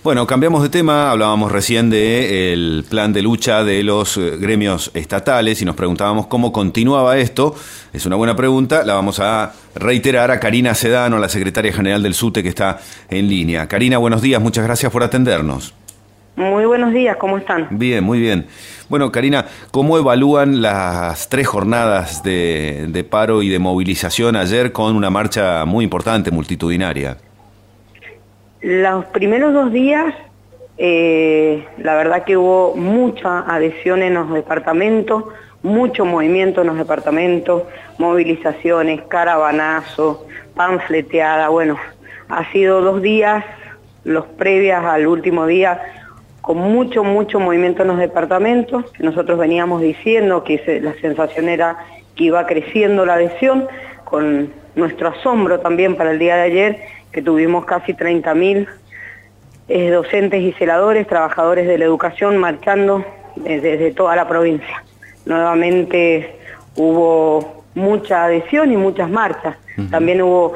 Bueno, cambiamos de tema, hablábamos recién del plan de lucha de los gremios estatales y nos preguntábamos cómo continuaba esto. Es una buena pregunta, la vamos a reiterar a Karina Sedano, la secretaria general del SUTE, que está en línea. Karina, buenos días, muchas gracias por atendernos. Muy buenos días, ¿cómo están? Bien, muy bien. Bueno, Karina, ¿cómo evalúan las 3 jornadas de paro y de movilización ayer con una marcha muy importante, multitudinaria? Los primeros 2 días, la verdad que hubo mucha adhesión en los departamentos, mucho movimiento en los departamentos, movilizaciones, caravanazo, panfleteada. Bueno, ha sido 2 días, los previas al último día, con mucho movimiento en los departamentos. Nosotros veníamos diciendo que la sensación era que iba creciendo la adhesión, con nuestro asombro también para el día de ayer, que tuvimos casi 30.000 docentes y celadores, trabajadores de la educación, marchando desde toda la provincia. Nuevamente hubo mucha adhesión y muchas marchas. También hubo,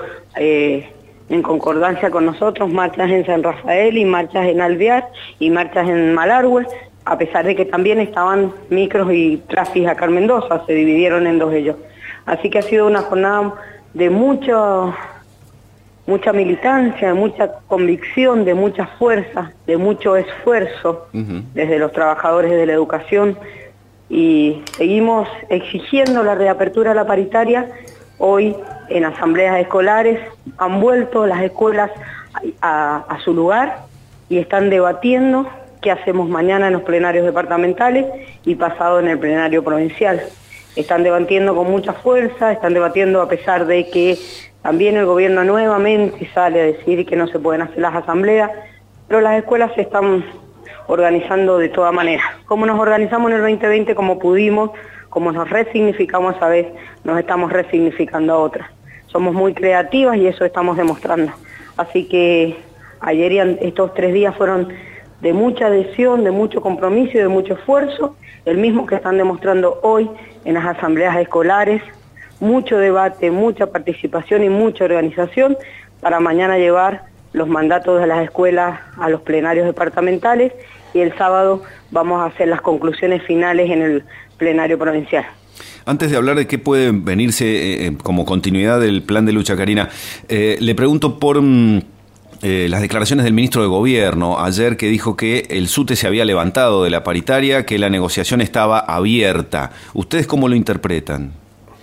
en concordancia con nosotros, marchas en San Rafael y marchas en Alvear y marchas en Malargüe, a pesar de que también estaban micros y taxis acá en Mendoza, se dividieron en 2 ellos. Así que ha sido una jornada de mucha militancia, de mucha convicción, de mucha fuerza, de mucho esfuerzo desde los trabajadores de la educación, y seguimos exigiendo la reapertura de la paritaria. Hoy en asambleas escolares han vuelto las escuelas a su lugar y están debatiendo qué hacemos mañana en los plenarios departamentales y pasado en el plenario provincial. Están debatiendo con mucha fuerza, están debatiendo a pesar de que también el gobierno nuevamente sale a decir que no se pueden hacer las asambleas, pero las escuelas se están organizando de toda manera. Como nos organizamos en el 2020, como pudimos, como nos resignificamos esa vez, nos estamos resignificando a otra. Somos muy creativas y eso estamos demostrando. Así que ayer y estos 3 días fueron de mucha adhesión, de mucho compromiso y de mucho esfuerzo, el mismo que están demostrando hoy en las asambleas escolares. Mucho debate, mucha participación y mucha organización para mañana llevar los mandatos de las escuelas a los plenarios departamentales, y el sábado vamos a hacer las conclusiones finales en el plenario provincial. Antes de hablar de qué puede venirse como continuidad del plan de lucha, Karina, le pregunto por las declaraciones del ministro de Gobierno ayer, que dijo que el SUTE se había levantado de la paritaria, que la negociación estaba abierta. ¿Ustedes cómo lo interpretan?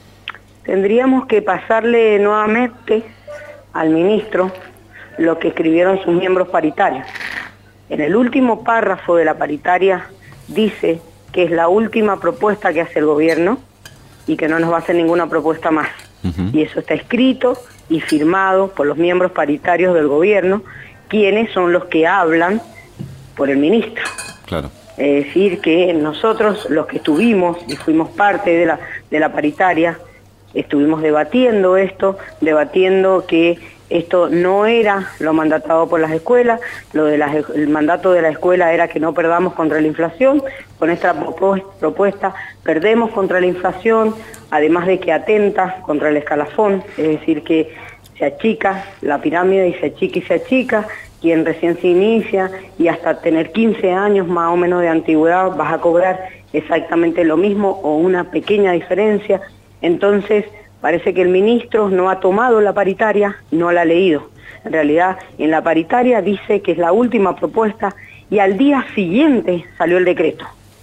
Tendríamos que pasarle nuevamente al ministro lo que escribieron sus miembros paritarios. En el último párrafo de la paritaria dice que es la última propuesta que hace el gobierno y que no nos va a hacer ninguna propuesta más. Y eso está escrito y firmado por los miembros paritarios del gobierno, quienes son los que hablan por el ministro. Claro. Es decir, que nosotros, los que estuvimos y fuimos parte de la paritaria, estuvimos debatiendo esto, debatiendo que esto no era lo mandatado por las escuelas, el mandato de la escuela era que no perdamos contra la inflación. Con esta propuesta perdemos contra la inflación, además de que atenta contra el escalafón, es decir, que se achica la pirámide y se achica, quien recién se inicia y hasta tener 15 años más o menos de antigüedad vas a cobrar exactamente lo mismo o una pequeña diferencia. Entonces, parece que el ministro no ha tomado la paritaria, no la ha leído. En realidad, en la paritaria dice que es la última propuesta y al día siguiente salió el decreto.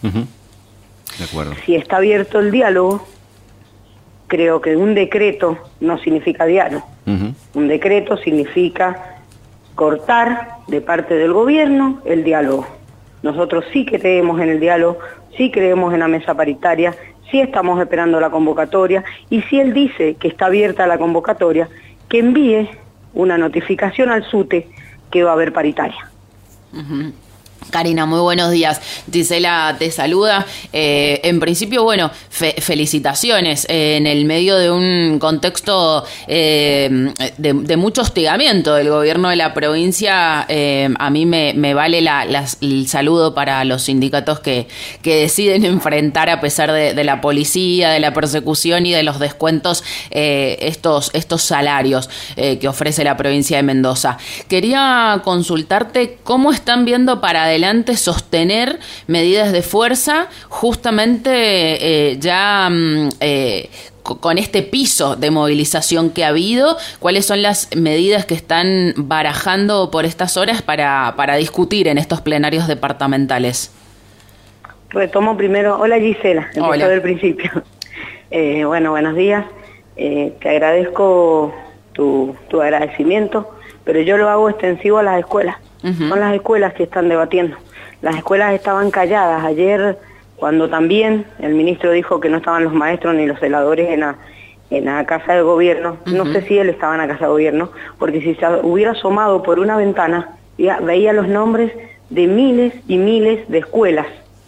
De acuerdo. Si está abierto el diálogo, creo que un decreto no significa diálogo. Un decreto significa cortar de parte del gobierno el diálogo. Nosotros sí creemos en el diálogo, sí creemos en la mesa paritaria, sí estamos esperando la convocatoria, y si él dice que está abierta la convocatoria, que envíe una notificación al SUTE que va a haber paritaria. Karina, muy buenos días. Gisela te saluda. En principio, bueno, felicitaciones en el medio de un contexto de mucho hostigamiento del gobierno de la provincia. A mí me vale el saludo para los sindicatos que deciden enfrentar, a pesar de la policía, de la persecución y de los descuentos, estos salarios que ofrece la provincia de Mendoza. Quería consultarte cómo están viendo para adelante sostener medidas de fuerza, justamente con este piso de movilización que ha habido. ¿Cuáles son las medidas que están barajando por estas horas para discutir en estos plenarios departamentales? Retomo primero. Hola, Gisela, empiezo del principio. Bueno, buenos días. Te agradezco tu agradecimiento, pero yo lo hago extensivo a las escuelas. Son las escuelas que están debatiendo. Las escuelas estaban calladas. Ayer, cuando también el ministro dijo que no estaban los maestros ni los celadores en la casa de gobierno, no sé si él estaba en la casa de gobierno, porque si se hubiera asomado por una ventana, veía los nombres de miles y miles de escuelas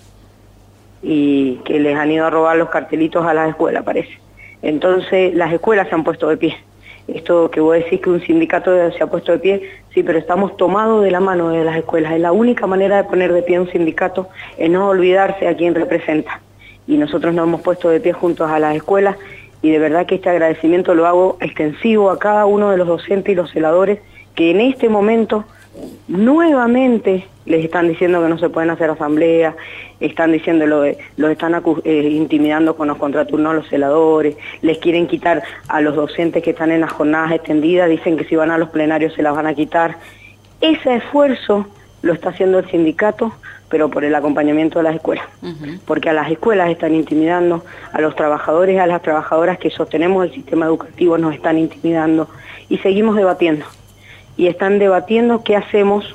y que les han ido a robar los cartelitos a las escuelas, parece. Entonces, las escuelas se han puesto de pie. Esto que vos decís que un sindicato se ha puesto de pie, sí, pero estamos tomados de la mano de las escuelas. Es la única manera de poner de pie un sindicato, es no olvidarse a quien representa. Y nosotros nos hemos puesto de pie juntos a las escuelas, y de verdad que este agradecimiento lo hago extensivo a cada uno de los docentes y los celadores que en este momento nuevamente les están diciendo que no se pueden hacer asambleas, están diciendo los están intimidando con los contraturnos a los celadores, les quieren quitar a los docentes que están en las jornadas extendidas, dicen que si van a los plenarios se las van a quitar. Ese esfuerzo lo está haciendo el sindicato, pero por el acompañamiento de las escuelas, porque a las escuelas están intimidando, a los trabajadores, a las trabajadoras que sostenemos el sistema educativo nos están intimidando, y seguimos debatiendo. Y están debatiendo qué hacemos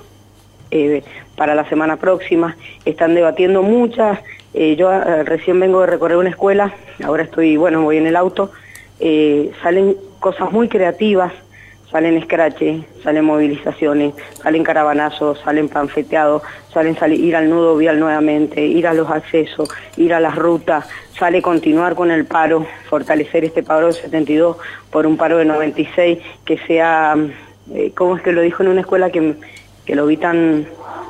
para la semana próxima, están debatiendo muchas. Yo recién vengo de recorrer una escuela, ahora voy en el auto, salen cosas muy creativas, salen escraches, salen movilizaciones, salen caravanazos, salen panfleteados, salen ir al nudo vial nuevamente, ir a los accesos, ir a las rutas, sale continuar con el paro, fortalecer este paro de 72 por un paro de 96, que sea... ¿cómo es que lo dijo en una escuela que lo vi tan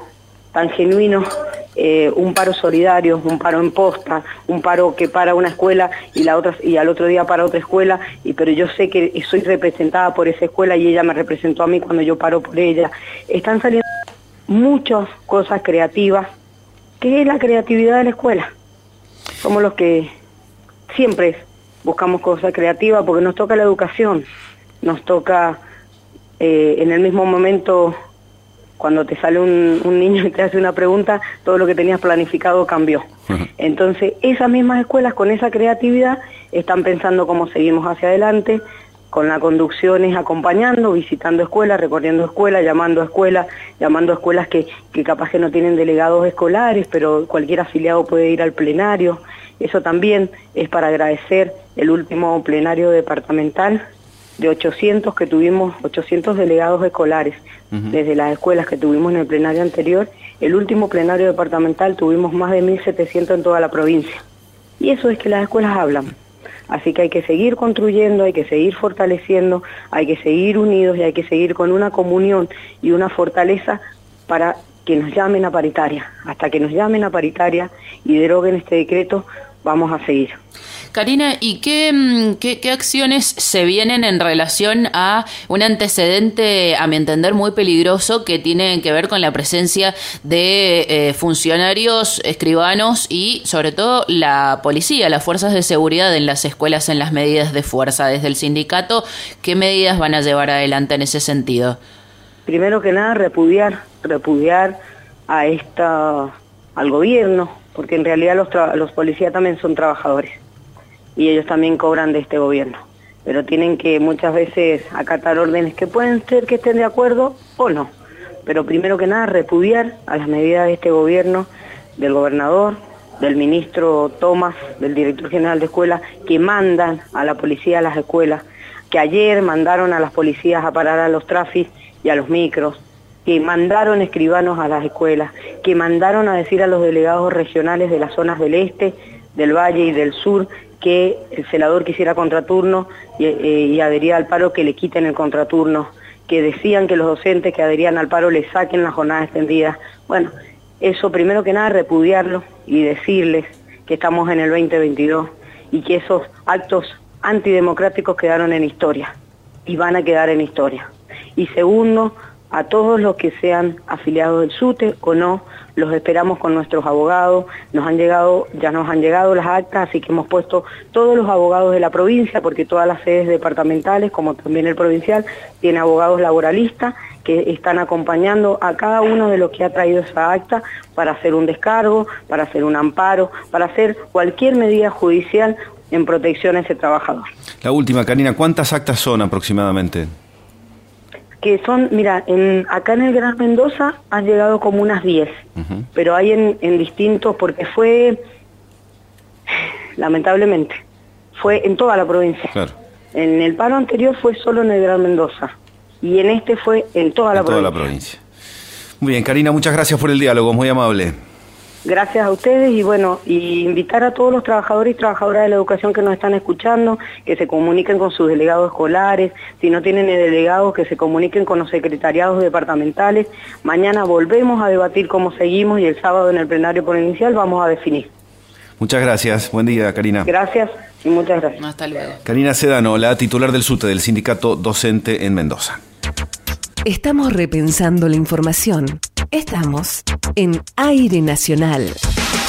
genuino? Un paro solidario, un paro en posta, un paro que para una escuela y al otro día para otra escuela, pero yo sé que soy representada por esa escuela y ella me representó a mí cuando yo paro por ella. Están saliendo muchas cosas creativas. ¿Qué es la creatividad de la escuela? Somos los que siempre buscamos cosas creativas porque nos toca la educación, nos toca... en el mismo momento, cuando te sale un niño y te hace una pregunta, todo lo que tenías planificado cambió. Entonces, esas mismas escuelas con esa creatividad están pensando cómo seguimos hacia adelante, con las conducciones acompañando, visitando escuelas, recorriendo escuelas, llamando a escuelas que capaz que no tienen delegados escolares, pero cualquier afiliado puede ir al plenario. Eso también es para agradecer el último plenario departamental, de 800 que tuvimos, 800 delegados escolares, desde las escuelas que tuvimos en el plenario anterior. El último plenario departamental tuvimos más de 1.700 en toda la provincia. Y eso es que las escuelas hablan. Así que hay que seguir construyendo, hay que seguir fortaleciendo, hay que seguir unidos y hay que seguir con una comunión y una fortaleza para que nos llamen a paritaria. Hasta que nos llamen a paritaria y deroguen este decreto, vamos a seguir. Karina, ¿y qué acciones se vienen en relación a un antecedente, a mi entender, muy peligroso que tiene que ver con la presencia de funcionarios, escribanos y, sobre todo, la policía, las fuerzas de seguridad en las escuelas en las medidas de fuerza? Desde el sindicato, ¿qué medidas van a llevar adelante en ese sentido? Primero que nada, repudiar al gobierno, porque en realidad los policías también son trabajadores. Y ellos también cobran de este gobierno, pero tienen que muchas veces acatar órdenes que pueden ser que estén de acuerdo o no, pero primero que nada repudiar a las medidas de este gobierno, del gobernador, del ministro Tomás, del director general de escuela, que mandan a la policía a las escuelas, que ayer mandaron a las policías a parar a los trafis y a los micros, que mandaron escribanos a las escuelas, que mandaron a decir a los delegados regionales de las zonas del este, del valle y del sur, que el celador que hiciera contraturno y adhería al paro, que le quiten el contraturno, que decían que los docentes que adherían al paro le saquen la jornada extendida. Bueno, eso primero que nada repudiarlo y decirles que estamos en el 2022 y que esos actos antidemocráticos quedaron en historia y van a quedar en historia. Y segundo, a todos los que sean afiliados del SUTE o no, los esperamos con nuestros abogados, ya nos han llegado las actas, así que hemos puesto todos los abogados de la provincia, porque todas las sedes departamentales, como también el provincial, tiene abogados laboralistas que están acompañando a cada uno de los que ha traído esa acta para hacer un descargo, para hacer un amparo, para hacer cualquier medida judicial en protección a ese trabajador. La última, Karina, ¿cuántas actas son aproximadamente? Que son, mira, acá en el Gran Mendoza han llegado como unas 10, pero hay en distintos, porque fue, lamentablemente, fue en toda la provincia. Claro. En el paro anterior fue solo en el Gran Mendoza, y en este fue en toda la provincia. Muy bien, Karina, muchas gracias por el diálogo, muy amable. Gracias a ustedes y bueno, y invitar a todos los trabajadores y trabajadoras de la educación que nos están escuchando, que se comuniquen con sus delegados escolares, si no tienen delegados, que se comuniquen con los secretariados departamentales. Mañana volvemos a debatir cómo seguimos y el sábado en el plenario provincial vamos a definir. Muchas gracias, buen día, Karina. Gracias y muchas gracias. Hasta luego. Karina Sedano, la titular del SUTE, del Sindicato Docente en Mendoza. Estamos repensando la información. Estamos en Aire Nacional.